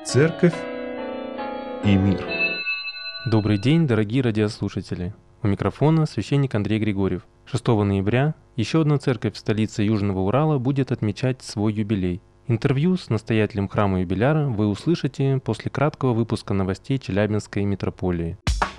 Церковь и мир. Добрый день, дорогие радиослушатели! У микрофона священник Андрей Григорьев. 6 ноября еще одна церковь в столице Южного Урала будет отмечать свой юбилей. Интервью с настоятелем храма юбиляра вы услышите после краткого выпуска новостей Челябинской митрополии.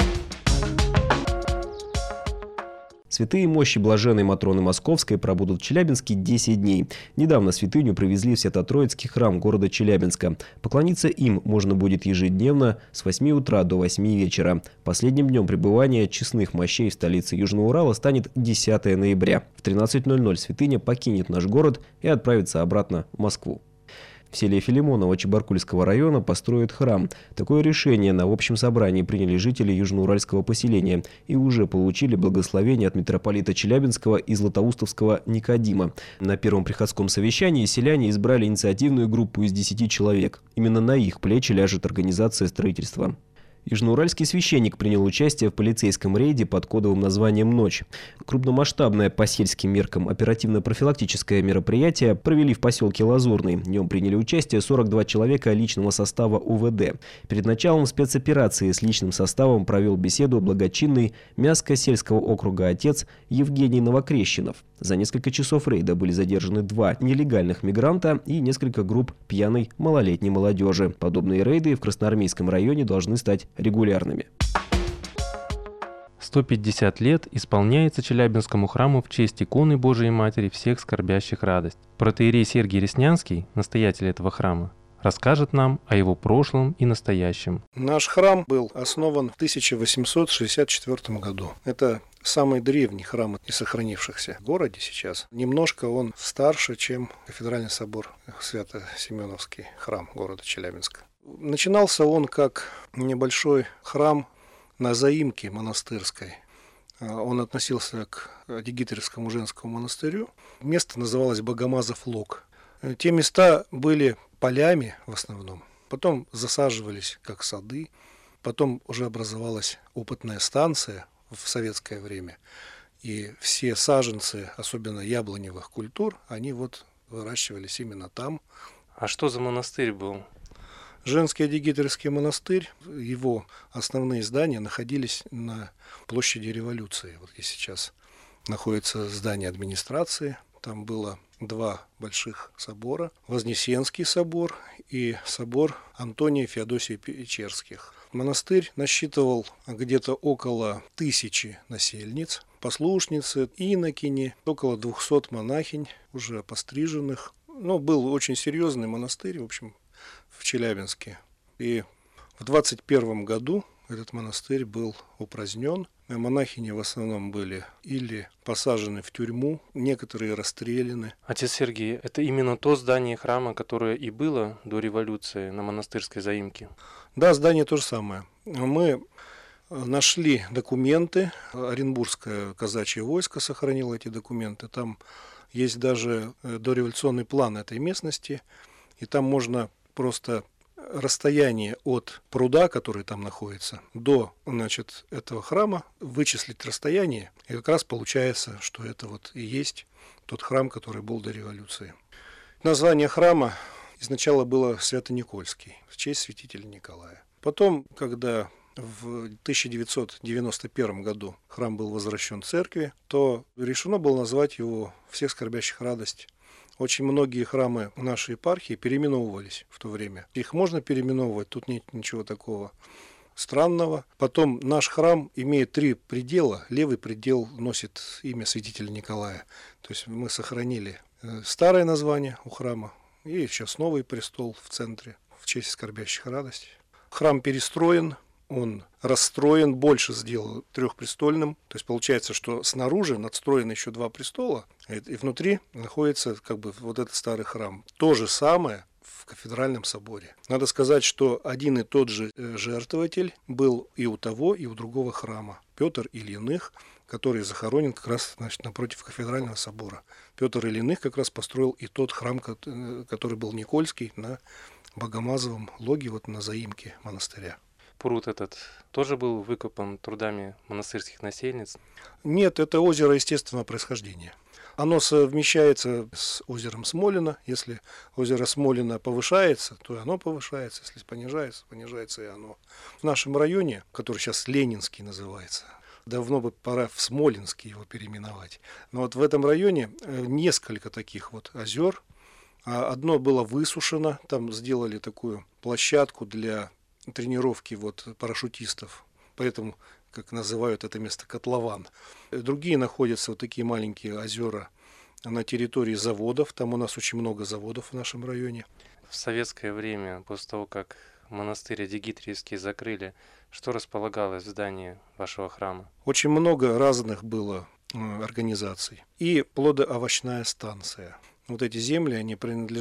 Святые мощи блаженной Матроны Московской пробудут в Челябинске 10 дней. Недавно святыню привезли в Свято-Троицкий храм города Челябинска. Поклониться им можно будет ежедневно с 8 утра до 8 вечера. Последним днем пребывания честных мощей в столице Южного Урала станет 10 ноября. В 13:00 святыня покинет наш город и отправится обратно в Москву. В селе Филимоново Чебаркульского района построят храм. Такое решение на общем собрании приняли жители южноуральского поселения и уже получили благословение от митрополита Челябинского и Златоустовского Никодима. На первом приходском совещании селяне избрали инициативную группу из 10 человек. Именно на их плечи ляжет организация строительства. Южноуральский священник принял участие в полицейском рейде под кодовым названием «Ночь». Крупномасштабное по сельским меркам оперативно-профилактическое мероприятие провели в поселке Лазурный. В нем приняли участие 42 человека личного состава УВД. Перед началом спецоперации с личным составом провел беседу благочинный Мяско-сельского округа отец Евгений Новокрещенов. За несколько часов рейда были задержаны 2 нелегальных мигранта и несколько групп пьяной малолетней молодежи. Подобные рейды в Красноармейском районе должны стать регулярными. 150 лет исполняется Челябинскому храму в честь иконы Божией Матери всех скорбящих радость. Протоиерей Сергий Реснянский, настоятель этого храма, расскажет нам о его прошлом и настоящем. Наш храм был основан в 1864 году. Это самый древний храм из сохранившихся в городе сейчас. Немножко он старше, чем кафедральный собор Свято-Семеновский храм города Челябинска. Начинался он как небольшой храм на заимке монастырской. Он относился к Дегитревскому женскому монастырю. Место называлось Богомазов Лог. Те места были полями в основном. Потом засаживались как сады. Потом уже образовалась опытная станция в советское время. И все саженцы, особенно яблоневых культур, они выращивались именно там. А что за монастырь был? Женский Дегитревский монастырь, его основные здания находились на площади Революции. Вот здесь сейчас находится здание администрации. Там было 2 больших собора. Вознесенский собор и собор Антония Феодосия Печерских. Монастырь насчитывал где-то около 1000 насельниц, послушницы, инокини, около 200 монахинь, уже постриженных. Был очень серьезный монастырь, в общем, в Челябинске. И в 21 году этот монастырь был упразднен. Монахини в основном были или посажены в тюрьму, некоторые расстреляны. Отец Сергий, это именно то здание храма, которое и было до революции на монастырской заимке? Да, здание то же самое. Мы нашли документы. Оренбургское казачье войско сохранило эти документы. Там есть даже дореволюционный план этой местности. И там можно просто расстояние от пруда, который там находится, до этого храма, вычислить расстояние. И как раз получается, что это и есть тот храм, который был до революции. Название храма изначально было Свято-Никольский, в честь святителя Николая. Потом, когда в 1991 году храм был возвращен церкви, то решено было назвать его «Всех скорбящих радость». Очень многие храмы нашей епархии переименовывались в то время. Их можно переименовывать, тут нет ничего такого странного. Потом наш храм имеет 3 предела. Левый предел носит имя святителя Николая. То есть мы сохранили старое название у храма и сейчас новый престол в центре в честь скорбящих радость. Храм перестроен. Он расстроен, больше сделал 3-престольным. То есть получается, что снаружи надстроены еще 2 престола, и внутри находится этот старый храм. То же самое в кафедральном соборе. Надо сказать, что один и тот же жертвователь был и у того, и у другого храма. Петр Ильиных, который захоронен как раз напротив кафедрального собора. Петр Ильиных как раз построил и тот храм, который был Никольский, на Богомазовом Логе, на заимке монастыря. Пруд этот тоже был выкопан трудами монастырских насельниц? Нет, это озеро естественного происхождения. Оно совмещается с озером Смолино. Если озеро Смолино повышается, то и оно повышается. Если понижается, понижается и оно. В нашем районе, который сейчас Ленинский называется, давно бы пора в Смолинский его переименовать. Но вот в этом районе несколько таких вот озер. Одно было высушено, там сделали такую площадку для тренировки вот парашютистов, поэтому, как называют это место, котлован. Другие находятся вот такие маленькие озера на территории заводов, там у нас очень много заводов в нашем районе. В советское время, после того, как монастырь Адигитриевский закрыли, что располагалось в здании вашего храма? Очень много разных было организаций. И плодоовощная станция. Вот эти земли, они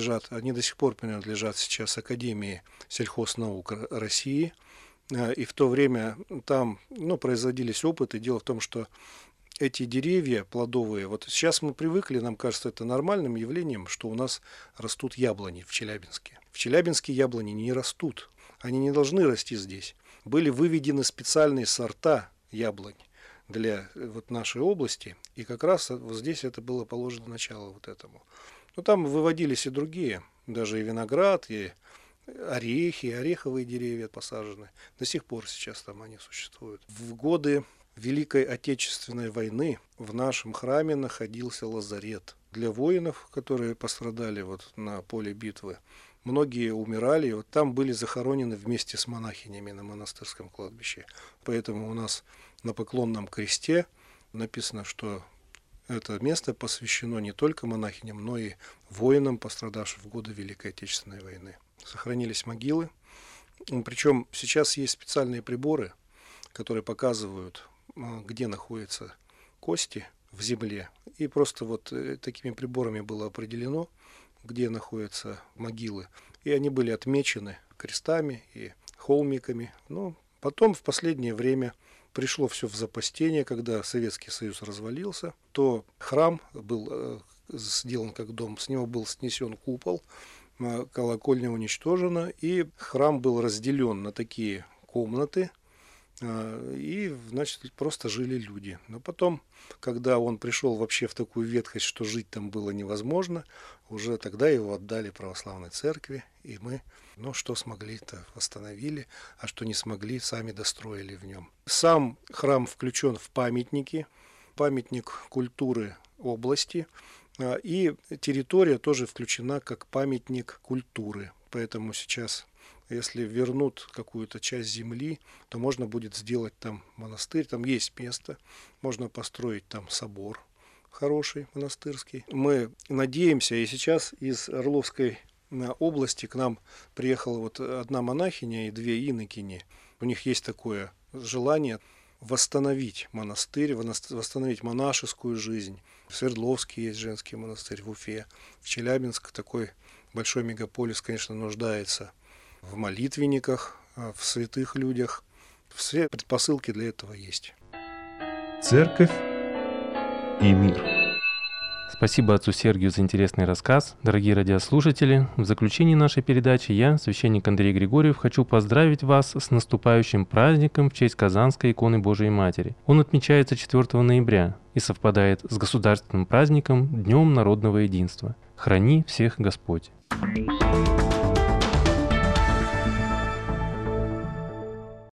до сих пор принадлежат сейчас Академии сельхознаук России. И в то время там производились опыты. Дело в том, что эти деревья плодовые, вот сейчас мы привыкли, нам кажется это нормальным явлением, что у нас растут яблони в Челябинске. В Челябинске яблони не растут. Они не должны расти здесь. Были выведены специальные сорта яблонь для вот нашей области. И как раз вот здесь это было положено начало вот этому. Но там выводились и другие, даже и виноград, и орехи, ореховые деревья посажены. До сих пор сейчас там они существуют. В годы Великой Отечественной войны в нашем храме находился лазарет для воинов, которые пострадали вот на поле битвы. Многие умирали, и вот там были захоронены вместе с монахинями на монастырском кладбище. Поэтому у нас на поклонном кресте написано, что это место посвящено не только монахиням, но и воинам, пострадавшим в годы Великой Отечественной войны. Сохранились могилы. Причем сейчас есть специальные приборы, которые показывают, где находятся кости в земле. И просто вот такими приборами было определено, где находятся могилы. И они были отмечены крестами и холмиками. Но потом в последнее время пришло все в запустение, когда Советский Союз развалился, то храм был сделан как дом, с него был снесен купол, колокольня уничтожена, и храм был разделен на такие комнаты, и, значит, просто жили люди. Но потом, когда он пришел вообще в такую ветхость, что жить там было невозможно, уже тогда его отдали православной церкви, и мы, что смогли-то, восстановили, а что не смогли, сами достроили в нем. Сам храм включен в памятники, памятник культуры области, и территория тоже включена как памятник культуры. Поэтому сейчас, если вернут какую-то часть земли, то можно будет сделать там монастырь, там есть место, можно построить там собор хороший монастырский. Мы надеемся, и сейчас из Орловской области к нам приехала вот одна монахиня и две инокини. У них есть такое желание восстановить монастырь, восстановить монашескую жизнь. В Свердловске есть женский монастырь, в Уфе, в Челябинск такой большой мегаполис, конечно, нуждается в молитвенниках, в святых людях. Все предпосылки для этого есть. Церковь и мир. Спасибо отцу Сергию за интересный рассказ. Дорогие радиослушатели, в заключении нашей передачи я, священник Андрей Григорьев, хочу поздравить вас с наступающим праздником в честь Казанской иконы Божией Матери. Он отмечается 4 ноября и совпадает с государственным праздником Днем народного единства. Храни всех Господь!